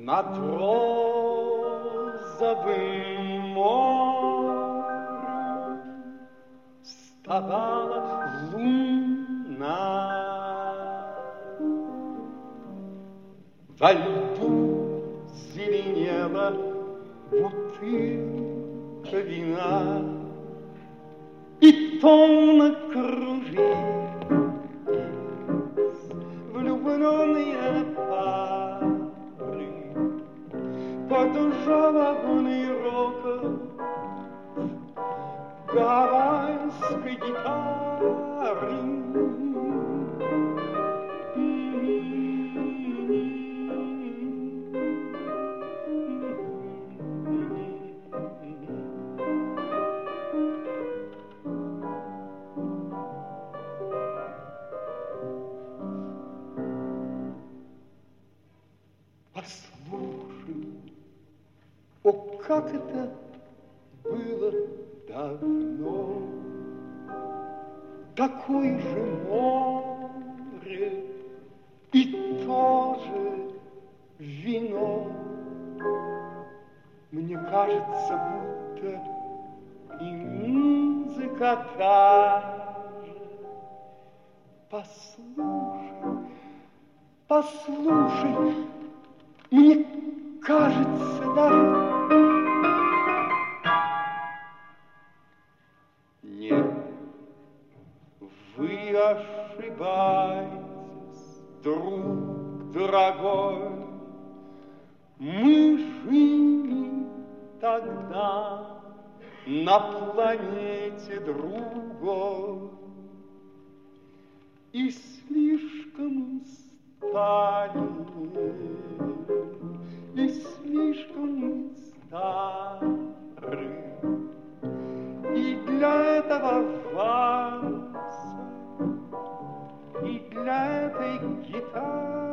Над розовым морем вставала луна. Во льду зеленела бутылка вина, и томно кружились влюбленные пары под жалобный рокот гавайской гитары. Послушай, о, как это было давно, такое же море и тоже вино. Мне кажется, будто и музыка та же. Послушай, послушай, мне кажется даже... Нет, вы ошибаетесь, друг дорогой. Мы жили тогда на планете другой и слишком устали, и слишком стары, и для этого вальса, и для этой гитары